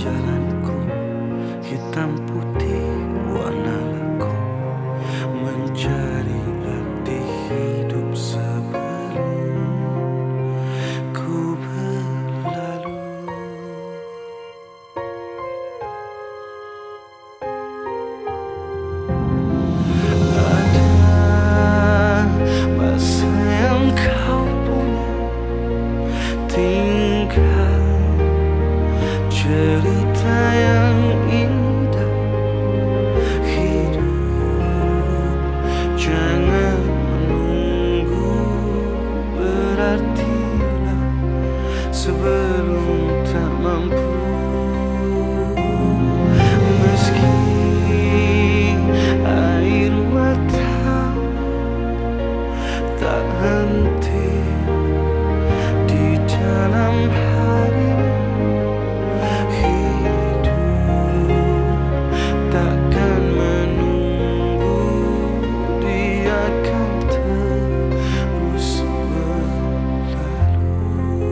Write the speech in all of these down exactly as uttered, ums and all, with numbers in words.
jalanku, hitam putih warna laku, mencari arti hidup sebelum ku berlalu. Ada masa yang kau punya, tinggal cerita yang indah. Hidup jangan menunggu, berartilah sebelum tak mampu. Meski air mata tak henti di dalam harimu, takkan menunggu, dia akan terus berlalu.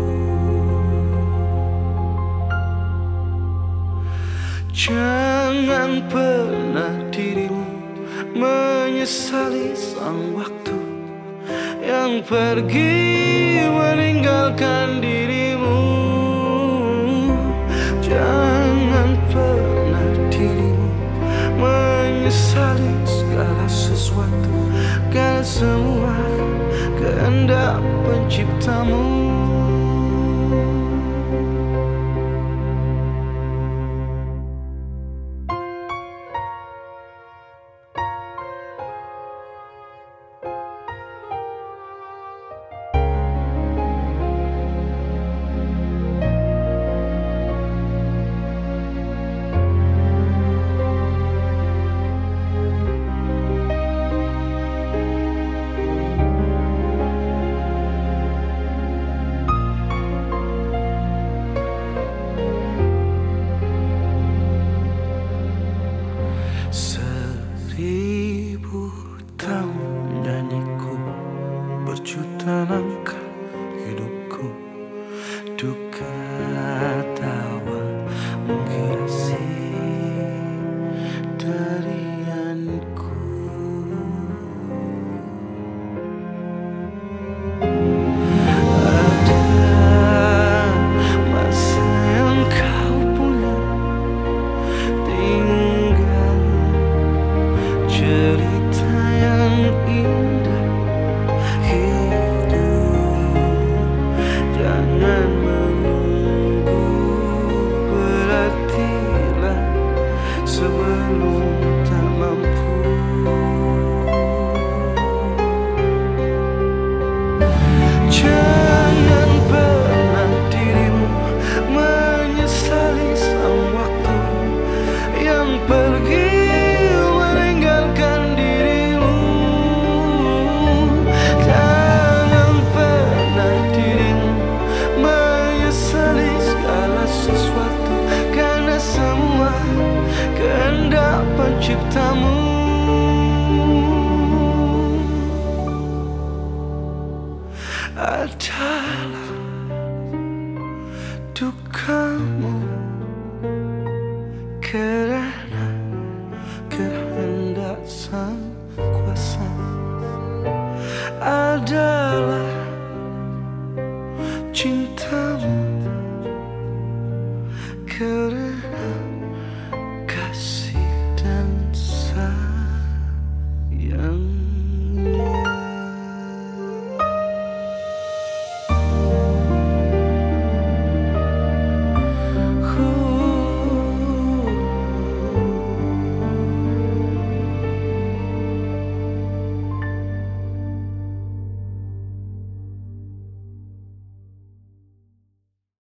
Jangan pernah dirimu menyesali sang waktu yang pergi meninggalkan dirimu. Jangan pernah dirimu menyesali segala sesuatu, karena semua kehendak penciptamu.